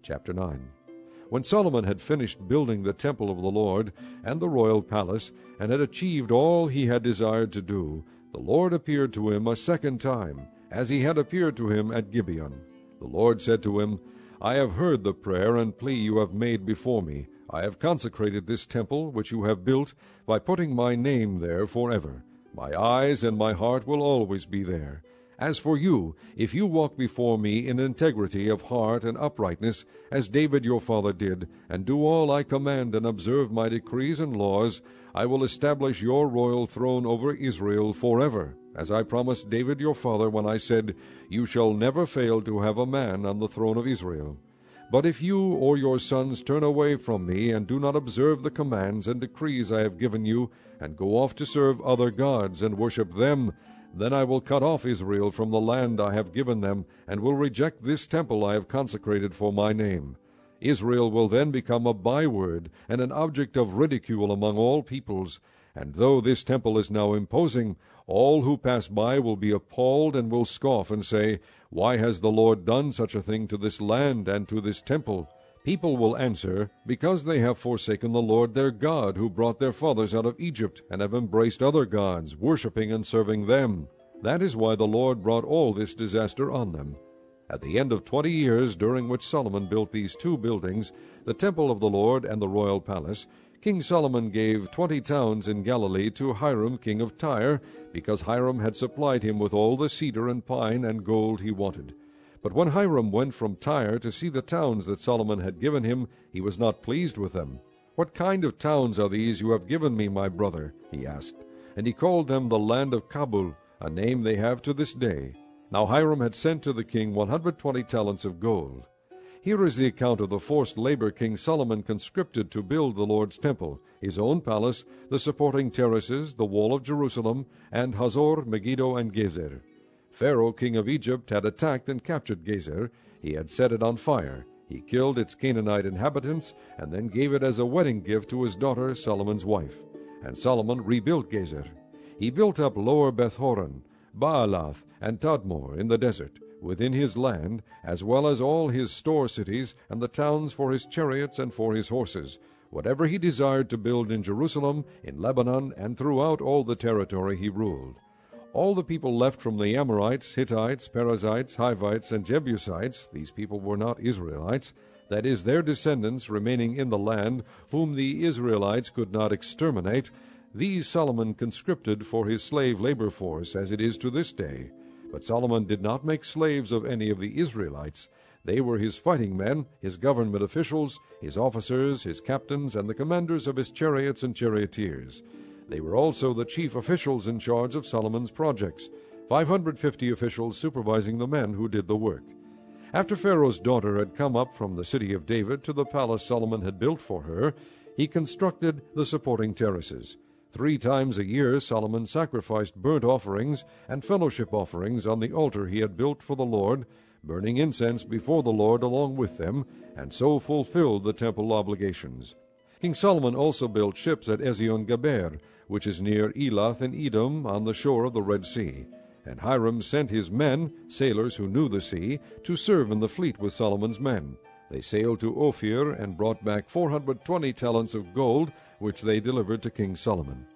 Chapter 9. When Solomon had finished building the temple of the Lord and the royal palace, and had achieved all he had desired to do, the Lord appeared to him a second time, as he had appeared to him at Gibeon. The Lord said to him, I have heard the prayer and plea you have made before me. I have consecrated this temple which you have built by putting my name there forever. My eyes and my heart will always be there. As for you, if you walk before me in integrity of heart and uprightness, as David your father did, and do all I command and observe my decrees and laws, I will establish your royal throne over Israel forever, as I promised David your father when I said, You shall never fail to have a man on the throne of Israel. But if you or your sons turn away from me, and do not observe the commands and decrees I have given you, and go off to serve other gods and worship them, then I will cut off Israel from the land I have given them, and will reject this temple I have consecrated for my name. Israel will then become a byword and an object of ridicule among all peoples. And though this temple is now imposing, all who pass by will be appalled and will scoff and say, Why has the Lord done such a thing to this land and to this temple? People will answer, Because they have forsaken the Lord their God, who brought their fathers out of Egypt, and have embraced other gods, worshipping and serving them. That is why the Lord brought all this disaster on them. At the end of 20 years, during which Solomon built these two buildings, the temple of the Lord and the royal palace, King Solomon gave 20 towns in Galilee to Hiram king of Tyre, because Hiram had supplied him with all the cedar and pine and gold he wanted. But when Hiram went from Tyre to see the towns that Solomon had given him, he was not pleased with them. What kind of towns are these you have given me, my brother? He asked. And he called them the land of Kabul, a name they have to this day. Now Hiram had sent to the king 120 talents of gold. Here is the account of the forced labor King Solomon conscripted to build the Lord's temple, his own palace, the supporting terraces, the wall of Jerusalem, and Hazor, Megiddo, and Gezer. Pharaoh, king of Egypt, had attacked and captured Gezer. He had set it on fire. He killed its Canaanite inhabitants, and then gave it as a wedding gift to his daughter, Solomon's wife. And Solomon rebuilt Gezer. He built up Lower Beth-horon, Baalath, and Tadmor in the desert, within his land, as well as all his store cities, and the towns for his chariots and for his horses, whatever he desired to build in Jerusalem, in Lebanon, and throughout all the territory he ruled. All the people left from the Amorites, Hittites, Perizzites, Hivites, and Jebusites, these people were not Israelites, that is, their descendants remaining in the land, whom the Israelites could not exterminate, these Solomon conscripted for his slave labor force, as it is to this day. But Solomon did not make slaves of any of the Israelites. They were his fighting men, his government officials, his officers, his captains, and the commanders of his chariots and charioteers. They were also the chief officials in charge of Solomon's projects, 550 officials supervising the men who did the work. After Pharaoh's daughter had come up from the city of David to the palace Solomon had built for her, he constructed the supporting terraces. 3 times a year Solomon sacrificed burnt offerings and fellowship offerings on the altar he had built for the Lord, burning incense before the Lord along with them, and so fulfilled the temple obligations. King Solomon also built ships at Ezion-Geber, which is near Elath in Edom, on the shore of the Red Sea. And Hiram sent his men, sailors who knew the sea, to serve in the fleet with Solomon's men. They sailed to Ophir and brought back 420 talents of gold, which they delivered to King Solomon.